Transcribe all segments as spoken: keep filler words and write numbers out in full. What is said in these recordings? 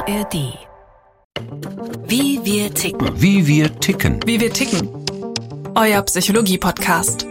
A R D. Wie wir ticken. Wie wir ticken. Wie wir ticken. Euer Psychologie-Podcast.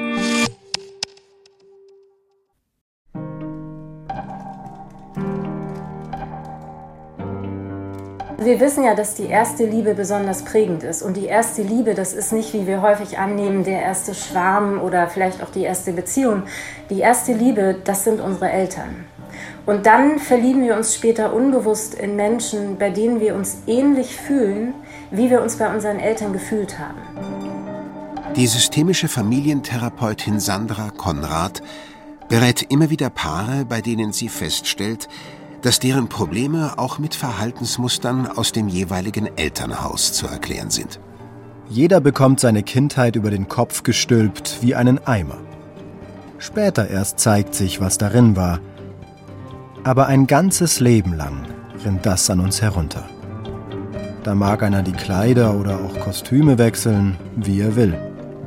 Wir wissen ja, dass die erste Liebe besonders prägend ist. Und die erste Liebe, das ist nicht, wie wir häufig annehmen, der erste Schwarm oder vielleicht auch die erste Beziehung. Die erste Liebe, das sind unsere Eltern. Und dann verlieben wir uns später unbewusst in Menschen, bei denen wir uns ähnlich fühlen, wie wir uns bei unseren Eltern gefühlt haben. Die systemische Familientherapeutin Sandra Konrad berät immer wieder Paare, bei denen sie feststellt, dass deren Probleme auch mit Verhaltensmustern aus dem jeweiligen Elternhaus zu erklären sind. Jeder bekommt seine Kindheit über den Kopf gestülpt wie einen Eimer. Später erst zeigt sich, was darin war. Aber ein ganzes Leben lang rinnt das an uns herunter. Da mag einer die Kleider oder auch Kostüme wechseln, wie er will.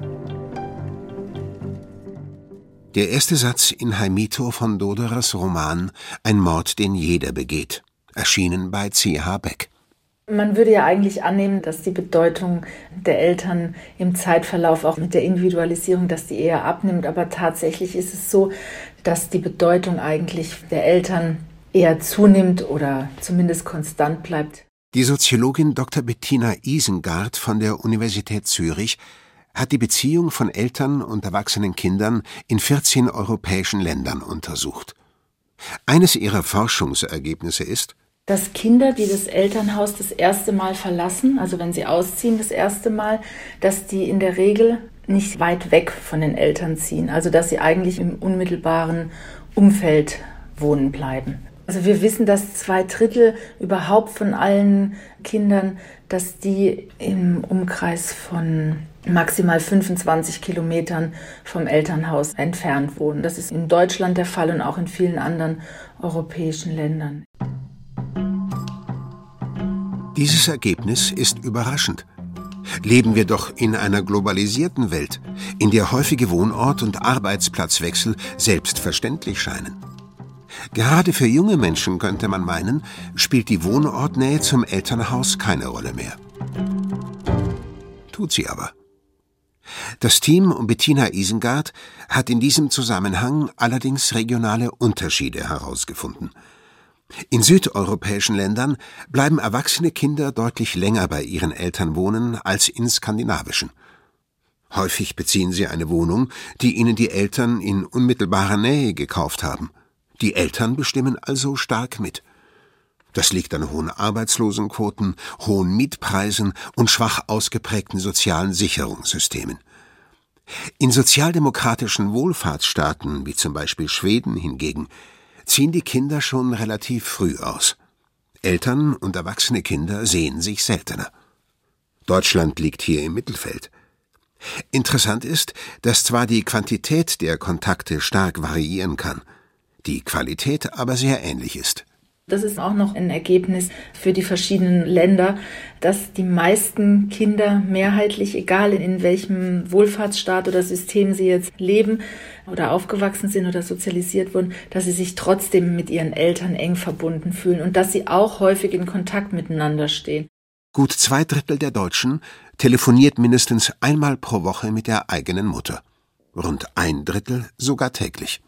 Der erste Satz in Heimito von Doderers Roman »Ein Mord, den jeder begeht«, erschienen bei C H Beck. Man würde ja eigentlich annehmen, dass die Bedeutung der Eltern im Zeitverlauf auch mit der Individualisierung, dass die eher abnimmt. Aber tatsächlich ist es so, dass die Bedeutung eigentlich der Eltern eher zunimmt oder zumindest konstant bleibt. Die Soziologin Doktor Bettina Isengard von der Universität Zürich hat die Beziehung von Eltern und erwachsenen Kindern in vierzehn europäischen Ländern untersucht. Eines ihrer Forschungsergebnisse ist, dass Kinder, die das Elternhaus das erste Mal verlassen, also wenn sie ausziehen das erste Mal, dass die in der Regel nicht weit weg von den Eltern ziehen, also dass sie eigentlich im unmittelbaren Umfeld wohnen bleiben. Also wir wissen, dass zwei Drittel überhaupt von allen Kindern, dass die im Umkreis von maximal fünfundzwanzig Kilometern vom Elternhaus entfernt wohnen. Das ist in Deutschland der Fall und auch in vielen anderen europäischen Ländern. Dieses Ergebnis ist überraschend. Leben wir doch in einer globalisierten Welt, in der häufige Wohnort- und Arbeitsplatzwechsel selbstverständlich scheinen. Gerade für junge Menschen könnte man meinen, spielt die Wohnortnähe zum Elternhaus keine Rolle mehr. Tut sie aber. Das Team um Bettina Isengard hat in diesem Zusammenhang allerdings regionale Unterschiede herausgefunden. In südeuropäischen Ländern bleiben erwachsene Kinder deutlich länger bei ihren Eltern wohnen als in skandinavischen. Häufig beziehen sie eine Wohnung, die ihnen die Eltern in unmittelbarer Nähe gekauft haben. Die Eltern bestimmen also stark mit. Das liegt an hohen Arbeitslosenquoten, hohen Mietpreisen und schwach ausgeprägten sozialen Sicherungssystemen. In sozialdemokratischen Wohlfahrtsstaaten, wie zum Beispiel Schweden hingegen, ziehen die Kinder schon relativ früh aus. Eltern und erwachsene Kinder sehen sich seltener. Deutschland liegt hier im Mittelfeld. Interessant ist, dass zwar die Quantität der Kontakte stark variieren kann, die Qualität aber sehr ähnlich ist. Das ist auch noch ein Ergebnis für die verschiedenen Länder, dass die meisten Kinder mehrheitlich, egal in welchem Wohlfahrtsstaat oder System sie jetzt leben oder aufgewachsen sind oder sozialisiert wurden, dass sie sich trotzdem mit ihren Eltern eng verbunden fühlen und dass sie auch häufig in Kontakt miteinander stehen. Gut zwei Drittel der Deutschen telefoniert mindestens einmal pro Woche mit der eigenen Mutter. Rund ein Drittel sogar täglich.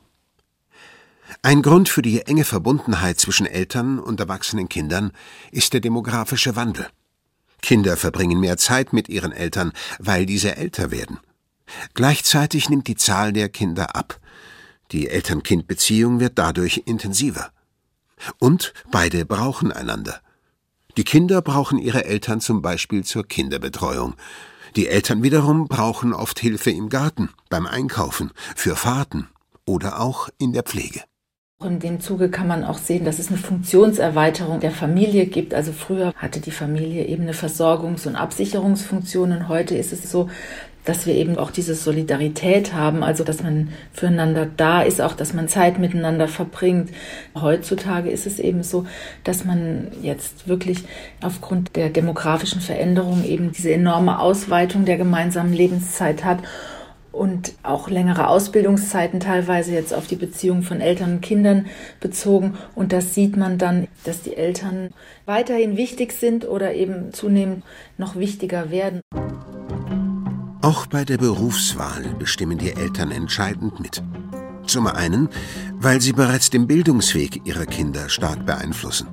Ein Grund für die enge Verbundenheit zwischen Eltern und erwachsenen Kindern ist der demografische Wandel. Kinder verbringen mehr Zeit mit ihren Eltern, weil diese älter werden. Gleichzeitig nimmt die Zahl der Kinder ab. Die Eltern-Kind-Beziehung wird dadurch intensiver. Und beide brauchen einander. Die Kinder brauchen ihre Eltern zum Beispiel zur Kinderbetreuung. Die Eltern wiederum brauchen oft Hilfe im Garten, beim Einkaufen, für Fahrten oder auch in der Pflege. In dem Zuge kann man auch sehen, dass es eine Funktionserweiterung der Familie gibt. Also früher hatte die Familie eben eine Versorgungs- und Absicherungsfunktion und heute ist es so, dass wir eben auch diese Solidarität haben, also dass man füreinander da ist, auch dass man Zeit miteinander verbringt. Heutzutage ist es eben so, dass man jetzt wirklich aufgrund der demografischen Veränderung eben diese enorme Ausweitung der gemeinsamen Lebenszeit hat. und auch längere Ausbildungszeiten teilweise jetzt auf die Beziehung von Eltern und Kindern bezogen. Und das sieht man dann, dass die Eltern weiterhin wichtig sind oder eben zunehmend noch wichtiger werden. Auch bei der Berufswahl bestimmen die Eltern entscheidend mit. Zum einen, weil sie bereits den Bildungsweg ihrer Kinder stark beeinflussen.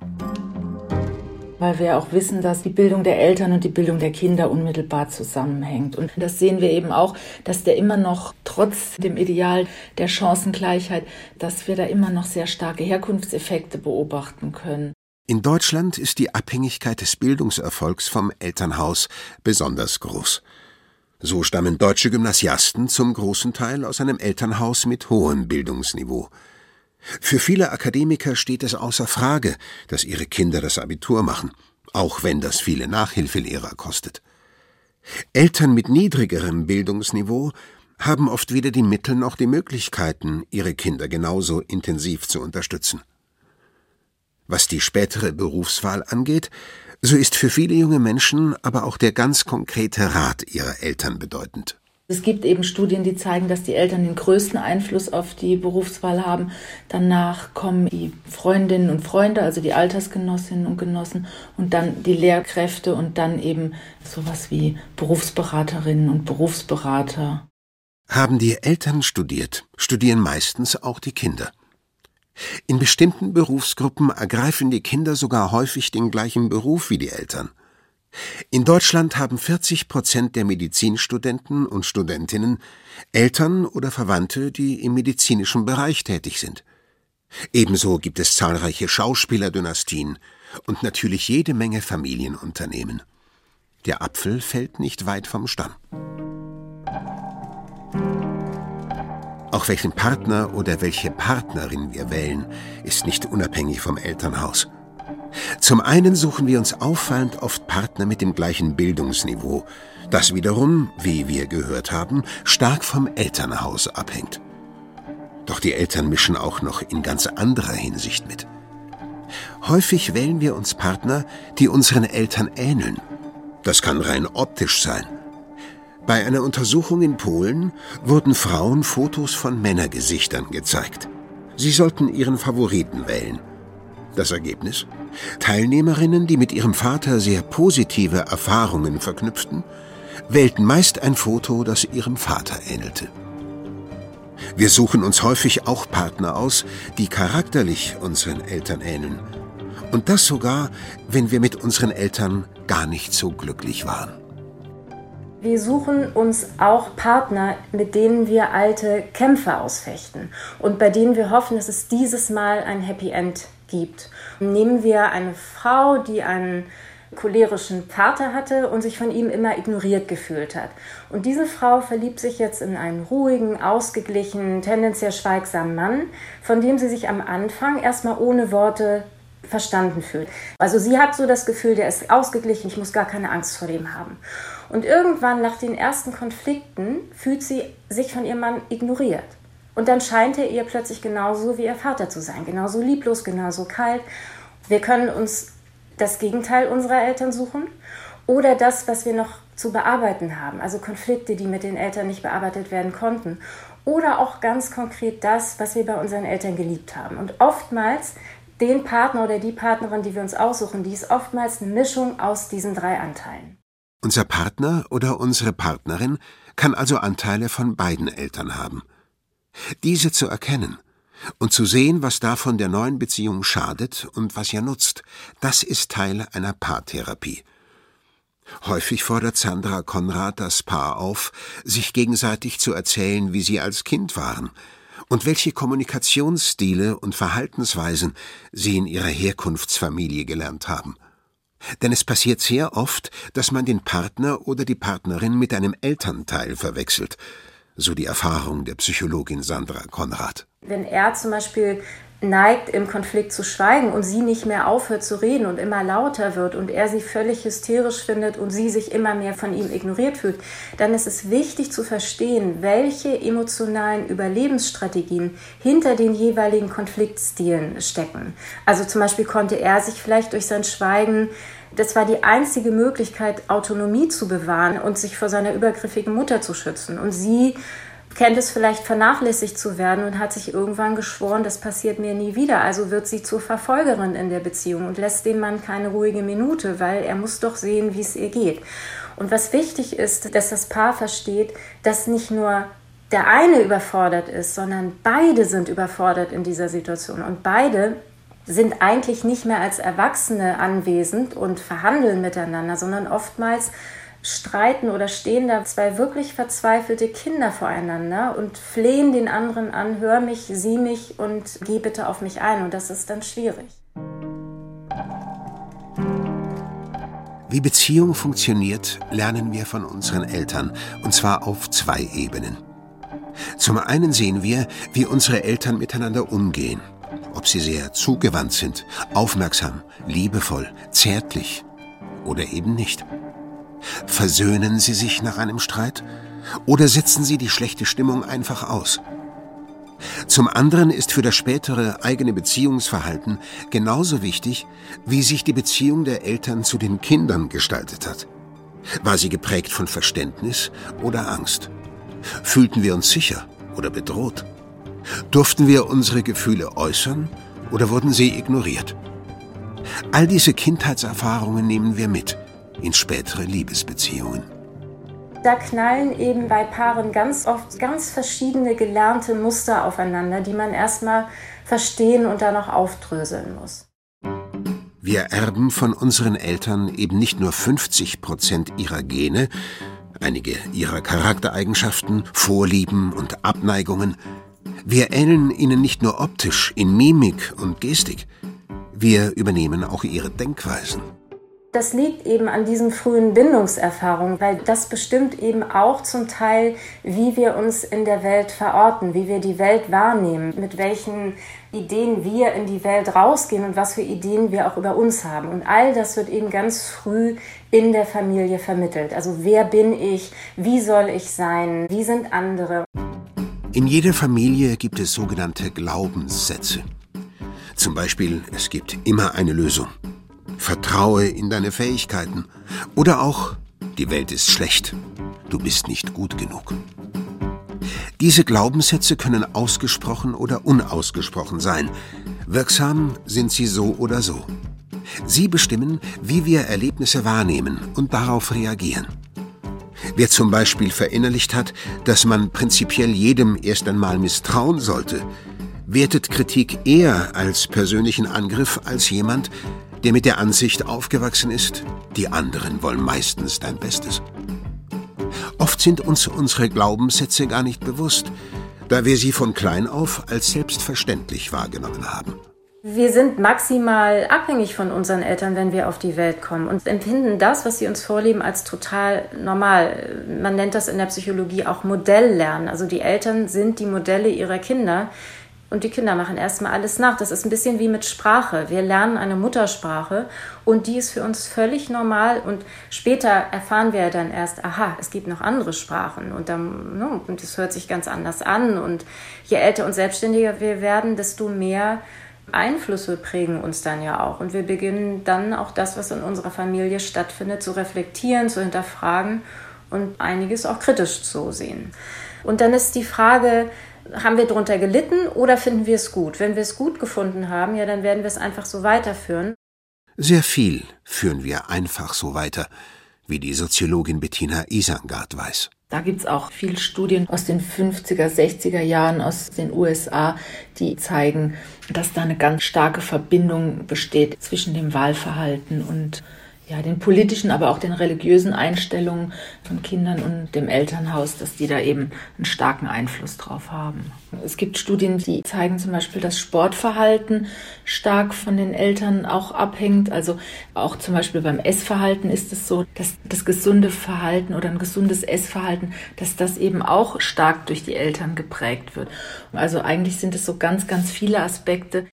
Weil wir auch wissen, dass die Bildung der Eltern und die Bildung der Kinder unmittelbar zusammenhängt. Und das sehen wir eben auch, dass der immer noch, trotz dem Ideal der Chancengleichheit, dass wir da immer noch sehr starke Herkunftseffekte beobachten können. In Deutschland ist die Abhängigkeit des Bildungserfolgs vom Elternhaus besonders groß. So stammen deutsche Gymnasiasten zum großen Teil aus einem Elternhaus mit hohem Bildungsniveau. Für viele Akademiker steht es außer Frage, dass ihre Kinder das Abitur machen, auch wenn das viele Nachhilfelehrer kostet. Eltern mit niedrigerem Bildungsniveau haben oft weder die Mittel noch die Möglichkeiten, ihre Kinder genauso intensiv zu unterstützen. Was die spätere Berufswahl angeht, so ist für viele junge Menschen aber auch der ganz konkrete Rat ihrer Eltern bedeutend. Es gibt eben Studien, die zeigen, dass die Eltern den größten Einfluss auf die Berufswahl haben. Danach kommen die Freundinnen und Freunde, also die Altersgenossinnen und Genossen, und dann die Lehrkräfte und dann eben sowas wie Berufsberaterinnen und Berufsberater. Haben die Eltern studiert, studieren meistens auch die Kinder. In bestimmten Berufsgruppen ergreifen die Kinder sogar häufig den gleichen Beruf wie die Eltern. In Deutschland haben vierzig Prozent der Medizinstudenten und Studentinnen Eltern oder Verwandte, die im medizinischen Bereich tätig sind. Ebenso gibt es zahlreiche Schauspielerdynastien und natürlich jede Menge Familienunternehmen. Der Apfel fällt nicht weit vom Stamm. Auch welchen Partner oder welche Partnerin wir wählen, ist nicht unabhängig vom Elternhaus. Zum einen suchen wir uns auffallend oft Partner mit dem gleichen Bildungsniveau, das wiederum, wie wir gehört haben, stark vom Elternhaus abhängt. Doch die Eltern mischen auch noch in ganz anderer Hinsicht mit. Häufig wählen wir uns Partner, die unseren Eltern ähneln. Das kann rein optisch sein. Bei einer Untersuchung in Polen wurden Frauen Fotos von Männergesichtern gezeigt. Sie sollten ihren Favoriten wählen. Das Ergebnis? Teilnehmerinnen, die mit ihrem Vater sehr positive Erfahrungen verknüpften, wählten meist ein Foto, das ihrem Vater ähnelte. Wir suchen uns häufig auch Partner aus, die charakterlich unseren Eltern ähneln. Und das sogar, wenn wir mit unseren Eltern gar nicht so glücklich waren. Wir suchen uns auch Partner, mit denen wir alte Kämpfe ausfechten und bei denen wir hoffen, dass es dieses Mal ein Happy End gibt. Nehmen wir eine Frau, die einen cholerischen Vater hatte und sich von ihm immer ignoriert gefühlt hat. Und diese Frau verliebt sich jetzt in einen ruhigen, ausgeglichenen, tendenziell schweigsamen Mann, von dem sie sich am Anfang erstmal ohne Worte verstanden fühlt. Also sie hat so das Gefühl, der ist ausgeglichen, ich muss gar keine Angst vor dem haben. Und irgendwann nach den ersten Konflikten fühlt sie sich von ihrem Mann ignoriert. Und dann scheint er ihr plötzlich genauso wie ihr Vater zu sein, genauso lieblos, genauso kalt. Wir können uns das Gegenteil unserer Eltern suchen oder das, was wir noch zu bearbeiten haben, also Konflikte, die mit den Eltern nicht bearbeitet werden konnten. Oder auch ganz konkret das, was wir bei unseren Eltern geliebt haben. Und oftmals den Partner oder die Partnerin, die wir uns aussuchen, die ist oftmals eine Mischung aus diesen drei Anteilen. Unser Partner oder unsere Partnerin kann also Anteile von beiden Eltern haben. Diese zu erkennen und zu sehen, was davon der neuen Beziehung schadet und was ihr nutzt, das ist Teil einer Paartherapie. Häufig fordert Sandra Konrad das Paar auf, sich gegenseitig zu erzählen, wie sie als Kind waren und welche Kommunikationsstile und Verhaltensweisen sie in ihrer Herkunftsfamilie gelernt haben. Denn es passiert sehr oft, dass man den Partner oder die Partnerin mit einem Elternteil verwechselt, so die Erfahrung der Psychologin Sandra Konrad. Wenn er zum Beispiel neigt, im Konflikt zu schweigen und sie nicht mehr aufhört zu reden und immer lauter wird und er sie völlig hysterisch findet und sie sich immer mehr von ihm ignoriert fühlt, dann ist es wichtig zu verstehen, welche emotionalen Überlebensstrategien hinter den jeweiligen Konfliktstilen stecken. Also zum Beispiel konnte er sich vielleicht durch sein Schweigen Das war die einzige Möglichkeit, Autonomie zu bewahren und sich vor seiner übergriffigen Mutter zu schützen. Und sie kennt es vielleicht, vernachlässigt zu werden und hat sich irgendwann geschworen, das passiert mir nie wieder. Also wird sie zur Verfolgerin in der Beziehung und lässt dem Mann keine ruhige Minute, weil er muss doch sehen, wie es ihr geht. Und was wichtig ist, dass das Paar versteht, dass nicht nur der eine überfordert ist, sondern beide sind überfordert in dieser Situation. Und beide sind eigentlich nicht mehr als Erwachsene anwesend und verhandeln miteinander, sondern oftmals streiten oder stehen da zwei wirklich verzweifelte Kinder voreinander und flehen den anderen an, hör mich, sieh mich und geh bitte auf mich ein. Und das ist dann schwierig. Wie Beziehung funktioniert, lernen wir von unseren Eltern, und zwar auf zwei Ebenen. Zum einen sehen wir, wie unsere Eltern miteinander umgehen, ob sie sehr zugewandt sind, aufmerksam, liebevoll, zärtlich oder eben nicht. Versöhnen sie sich nach einem Streit oder setzen sie die schlechte Stimmung einfach aus? Zum anderen ist für das spätere eigene Beziehungsverhalten genauso wichtig, wie sich die Beziehung der Eltern zu den Kindern gestaltet hat. War sie geprägt von Verständnis oder Angst? Fühlten wir uns sicher oder bedroht? Durften wir unsere Gefühle äußern oder wurden sie ignoriert? All diese Kindheitserfahrungen nehmen wir mit in spätere Liebesbeziehungen. Da knallen eben bei Paaren ganz oft ganz verschiedene gelernte Muster aufeinander, die man erstmal verstehen und dann auch aufdröseln muss. Wir erben von unseren Eltern eben nicht nur fünfzig Prozent ihrer Gene, einige ihrer Charaktereigenschaften, Vorlieben und Abneigungen. Wir ähneln ihnen nicht nur optisch, in Mimik und Gestik. Wir übernehmen auch ihre Denkweisen. Das liegt eben an diesen frühen Bindungserfahrungen, weil das bestimmt eben auch zum Teil, wie wir uns in der Welt verorten, wie wir die Welt wahrnehmen, mit welchen Ideen wir in die Welt rausgehen und was für Ideen wir auch über uns haben. Und all das wird eben ganz früh in der Familie vermittelt. Also wer bin ich, wie soll ich sein, wie sind andere? In jeder Familie gibt es sogenannte Glaubenssätze. Zum Beispiel, es gibt immer eine Lösung. Vertraue in deine Fähigkeiten. Oder auch, die Welt ist schlecht. Du bist nicht gut genug. Diese Glaubenssätze können ausgesprochen oder unausgesprochen sein. Wirksam sind sie so oder so. Sie bestimmen, wie wir Erlebnisse wahrnehmen und darauf reagieren. Wer zum Beispiel verinnerlicht hat, dass man prinzipiell jedem erst einmal misstrauen sollte, wertet Kritik eher als persönlichen Angriff als jemand, der mit der Ansicht aufgewachsen ist, die anderen wollen meistens dein Bestes. Oft sind uns unsere Glaubenssätze gar nicht bewusst, da wir sie von klein auf als selbstverständlich wahrgenommen haben. Wir sind maximal abhängig von unseren Eltern, wenn wir auf die Welt kommen und empfinden das, was sie uns vorleben, als total normal. Man nennt das in der Psychologie auch Modelllernen. Also die Eltern sind die Modelle ihrer Kinder. Und die Kinder machen erstmal alles nach. Das ist ein bisschen wie mit Sprache. Wir lernen eine Muttersprache und die ist für uns völlig normal. Und später erfahren wir dann erst, aha, es gibt noch andere Sprachen. Und dann, no, und das hört sich ganz anders an. Und je älter und selbstständiger wir werden, desto mehr Einflüsse prägen uns dann ja auch. Und wir beginnen dann auch das, was in unserer Familie stattfindet, zu reflektieren, zu hinterfragen und einiges auch kritisch zu sehen. Und dann ist die Frage, haben wir darunter gelitten oder finden wir es gut? Wenn wir es gut gefunden haben, ja, dann werden wir es einfach so weiterführen. Sehr viel führen wir einfach so weiter, wie die Soziologin Bettina Isengard weiß. Da gibt es auch viele Studien aus den fünfziger, sechziger Jahren aus den U S A, die zeigen, dass da eine ganz starke Verbindung besteht zwischen dem Wahlverhalten und ja, den politischen, aber auch den religiösen Einstellungen von Kindern und dem Elternhaus, dass die da eben einen starken Einfluss drauf haben. Es gibt Studien, die zeigen zum Beispiel, dass Sportverhalten stark von den Eltern auch abhängt. Also auch zum Beispiel beim Essverhalten ist es so, dass das gesunde Verhalten oder ein gesundes Essverhalten, dass das eben auch stark durch die Eltern geprägt wird. Also eigentlich sind es so ganz, ganz viele Aspekte.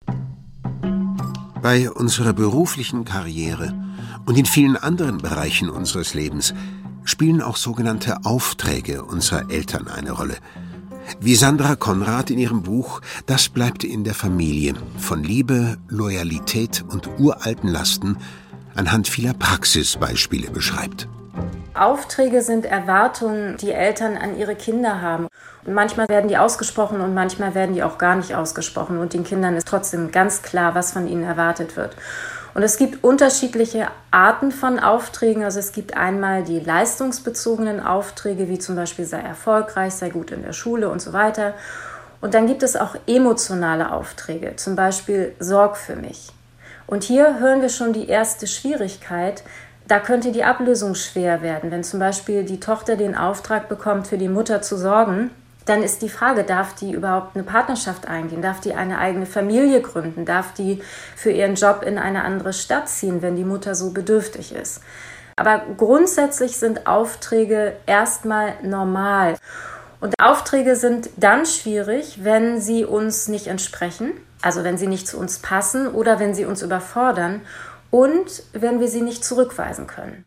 Bei unserer beruflichen Karriere und in vielen anderen Bereichen unseres Lebens spielen auch sogenannte Aufträge unserer Eltern eine Rolle. Wie Sandra Konrad in ihrem Buch »Das bleibt in der Familie« von Liebe, Loyalität und uralten Lasten anhand vieler Praxisbeispiele beschreibt. Aufträge sind Erwartungen, die Eltern an ihre Kinder haben. Und manchmal werden die ausgesprochen und manchmal werden die auch gar nicht ausgesprochen. Und den Kindern ist trotzdem ganz klar, was von ihnen erwartet wird. Und es gibt unterschiedliche Arten von Aufträgen. Also es gibt einmal die leistungsbezogenen Aufträge, wie zum Beispiel sei erfolgreich, sei gut in der Schule und so weiter. Und dann gibt es auch emotionale Aufträge, zum Beispiel sorg für mich. Und hier hören wir schon die erste Schwierigkeit. Da könnte die Ablösung schwer werden. Wenn zum Beispiel die Tochter den Auftrag bekommt, für die Mutter zu sorgen, dann ist die Frage, darf die überhaupt eine Partnerschaft eingehen? Darf die eine eigene Familie gründen? Darf die für ihren Job in eine andere Stadt ziehen, wenn die Mutter so bedürftig ist? Aber grundsätzlich sind Aufträge erstmal normal. Und Aufträge sind dann schwierig, wenn sie uns nicht entsprechen, also wenn sie nicht zu uns passen oder wenn sie uns überfordern und wenn wir sie nicht zurückweisen können.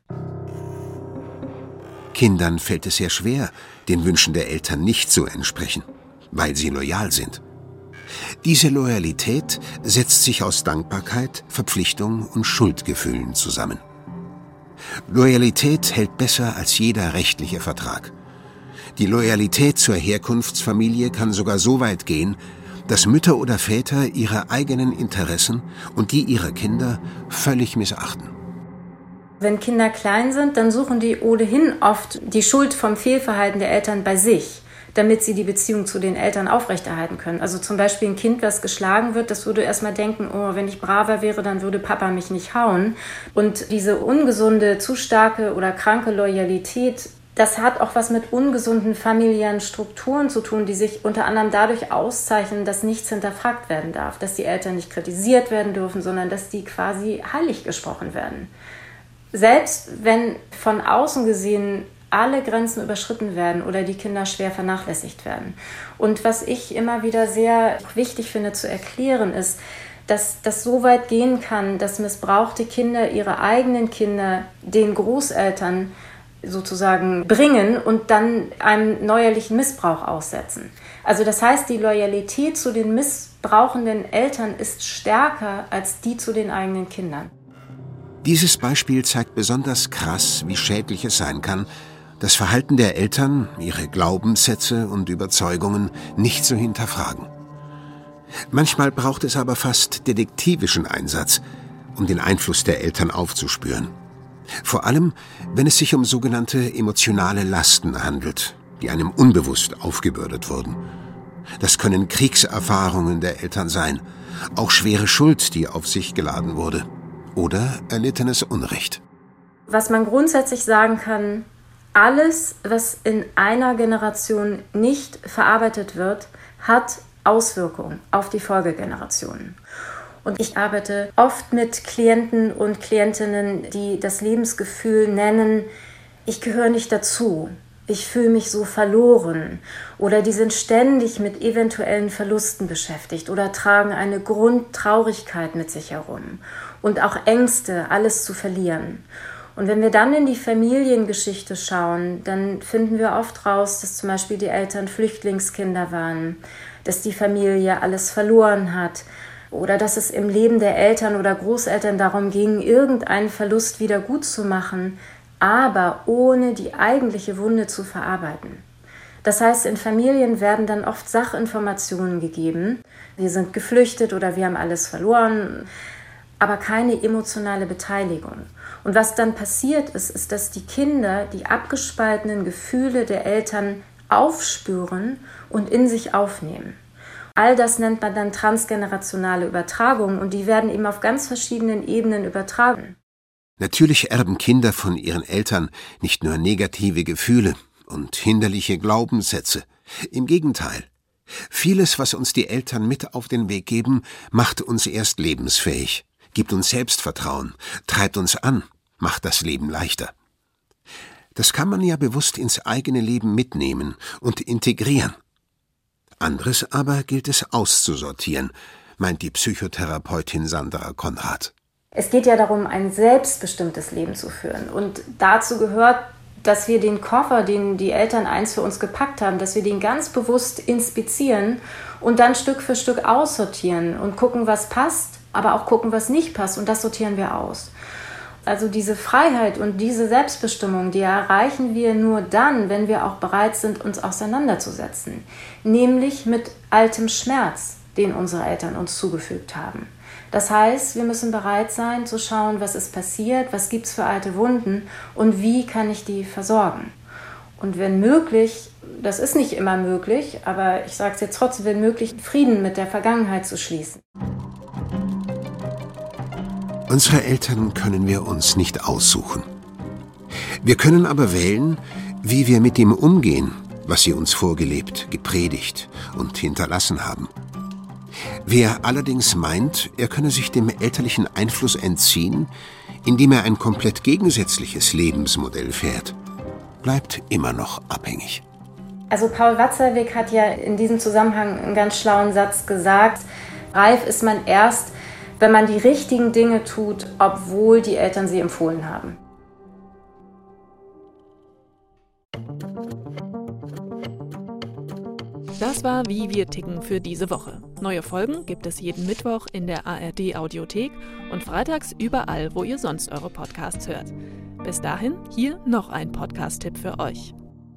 Kindern fällt es sehr schwer, den Wünschen der Eltern nicht zu entsprechen, weil sie loyal sind. Diese Loyalität setzt sich aus Dankbarkeit, Verpflichtung und Schuldgefühlen zusammen. Loyalität hält besser als jeder rechtliche Vertrag. Die Loyalität zur Herkunftsfamilie kann sogar so weit gehen, dass Mütter oder Väter ihre eigenen Interessen und die ihrer Kinder völlig missachten. Wenn Kinder klein sind, dann suchen die ohnehin oft die Schuld vom Fehlverhalten der Eltern bei sich, damit sie die Beziehung zu den Eltern aufrechterhalten können. Also zum Beispiel ein Kind, das geschlagen wird, das würde erstmal denken, oh, wenn ich braver wäre, dann würde Papa mich nicht hauen. Und diese ungesunde, zu starke oder kranke Loyalität, das hat auch was mit ungesunden familiären Strukturen zu tun, die sich unter anderem dadurch auszeichnen, dass nichts hinterfragt werden darf, dass die Eltern nicht kritisiert werden dürfen, sondern dass die quasi heilig gesprochen werden. Selbst wenn von außen gesehen alle Grenzen überschritten werden oder die Kinder schwer vernachlässigt werden. Und was ich immer wieder sehr wichtig finde zu erklären, ist, dass das so weit gehen kann, dass missbrauchte Kinder ihre eigenen Kinder den Großeltern sozusagen bringen und dann einem neuerlichen Missbrauch aussetzen. Also das heißt, die Loyalität zu den missbrauchenden Eltern ist stärker als die zu den eigenen Kindern. Dieses Beispiel zeigt besonders krass, wie schädlich es sein kann, das Verhalten der Eltern, ihre Glaubenssätze und Überzeugungen nicht zu hinterfragen. Manchmal braucht es aber fast detektivischen Einsatz, um den Einfluss der Eltern aufzuspüren. Vor allem, wenn es sich um sogenannte emotionale Lasten handelt, die einem unbewusst aufgebürdet wurden. Das können Kriegserfahrungen der Eltern sein, auch schwere Schuld, die auf sich geladen wurde, oder erlittenes Unrecht. Was man grundsätzlich sagen kann, alles, was in einer Generation nicht verarbeitet wird, hat Auswirkungen auf die Folgegenerationen. Und ich arbeite oft mit Klienten und Klientinnen, die das Lebensgefühl nennen, ich gehöre nicht dazu, ich fühle mich so verloren. Oder die sind ständig mit eventuellen Verlusten beschäftigt oder tragen eine Grundtraurigkeit mit sich herum. Und auch Ängste, alles zu verlieren. Und wenn wir dann in die Familiengeschichte schauen, dann finden wir oft raus, dass zum Beispiel die Eltern Flüchtlingskinder waren, dass die Familie alles verloren hat oder dass es im Leben der Eltern oder Großeltern darum ging, irgendeinen Verlust wieder gut zu machen, aber ohne die eigentliche Wunde zu verarbeiten. Das heißt, in Familien werden dann oft Sachinformationen gegeben. Wir sind geflüchtet oder wir haben alles verloren, aber keine emotionale Beteiligung. Und was dann passiert ist, ist, dass die Kinder die abgespaltenen Gefühle der Eltern aufspüren und in sich aufnehmen. All das nennt man dann transgenerationale Übertragung und die werden eben auf ganz verschiedenen Ebenen übertragen. Natürlich erben Kinder von ihren Eltern nicht nur negative Gefühle und hinderliche Glaubenssätze. Im Gegenteil. Vieles, was uns die Eltern mit auf den Weg geben, macht uns erst lebensfähig, gibt uns Selbstvertrauen, treibt uns an, macht das Leben leichter. Das kann man ja bewusst ins eigene Leben mitnehmen und integrieren. Anderes aber gilt es auszusortieren, meint die Psychotherapeutin Sandra Konrad. Es geht ja darum, ein selbstbestimmtes Leben zu führen. Und dazu gehört, dass wir den Koffer, den die Eltern einst für uns gepackt haben, dass wir den ganz bewusst inspizieren und dann Stück für Stück aussortieren und gucken, was passt, aber auch gucken, was nicht passt. Und das sortieren wir aus. Also diese Freiheit und diese Selbstbestimmung, die erreichen wir nur dann, wenn wir auch bereit sind, uns auseinanderzusetzen. Nämlich mit altem Schmerz, den unsere Eltern uns zugefügt haben. Das heißt, wir müssen bereit sein zu schauen, was ist passiert, was gibt es für alte Wunden und wie kann ich die versorgen. Und wenn möglich, das ist nicht immer möglich, aber ich sage es jetzt trotzdem, wenn möglich, Frieden mit der Vergangenheit zu schließen. Unsere Eltern können wir uns nicht aussuchen. Wir können aber wählen, wie wir mit dem umgehen, was sie uns vorgelebt, gepredigt und hinterlassen haben. Wer allerdings meint, er könne sich dem elterlichen Einfluss entziehen, indem er ein komplett gegensätzliches Lebensmodell fährt, bleibt immer noch abhängig. Also Paul Watzlawick hat ja in diesem Zusammenhang einen ganz schlauen Satz gesagt, reif ist man erst, wenn man die richtigen Dinge tut, obwohl die Eltern sie empfohlen haben. Das war Wie wir ticken für diese Woche. Neue Folgen gibt es jeden Mittwoch in der A R D-Audiothek und freitags überall, wo ihr sonst eure Podcasts hört. Bis dahin, hier noch ein Podcast-Tipp für euch.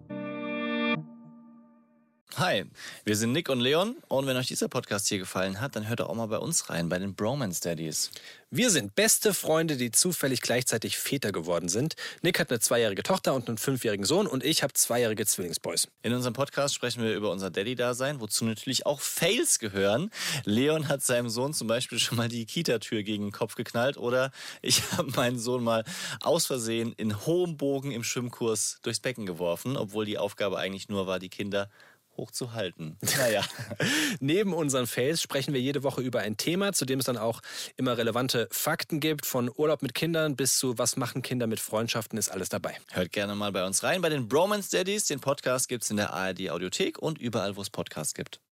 Hi, wir sind Nick und Leon und wenn euch dieser Podcast hier gefallen hat, dann hört doch auch mal bei uns rein, bei den Bromance Daddies. Wir sind beste Freunde, die zufällig gleichzeitig Väter geworden sind. Nick hat eine zweijährige Tochter und einen fünfjährigen Sohn und ich habe zweijährige Zwillingsboys. In unserem Podcast sprechen wir über unser Daddy-Dasein, wozu natürlich auch Fails gehören. Leon hat seinem Sohn zum Beispiel schon mal die Kita-Tür gegen den Kopf geknallt oder ich habe meinen Sohn mal aus Versehen in hohem Bogen im Schwimmkurs durchs Becken geworfen, obwohl die Aufgabe eigentlich nur war, die Kinder hochzuhalten. Naja. Neben unseren Fails sprechen wir jede Woche über ein Thema, zu dem es dann auch immer relevante Fakten gibt. Von Urlaub mit Kindern bis zu was machen Kinder mit Freundschaften ist alles dabei. Hört gerne mal bei uns rein, bei den Bromance Daddies. Den Podcast gibt es in der A R D-Audiothek und überall, wo es Podcasts gibt.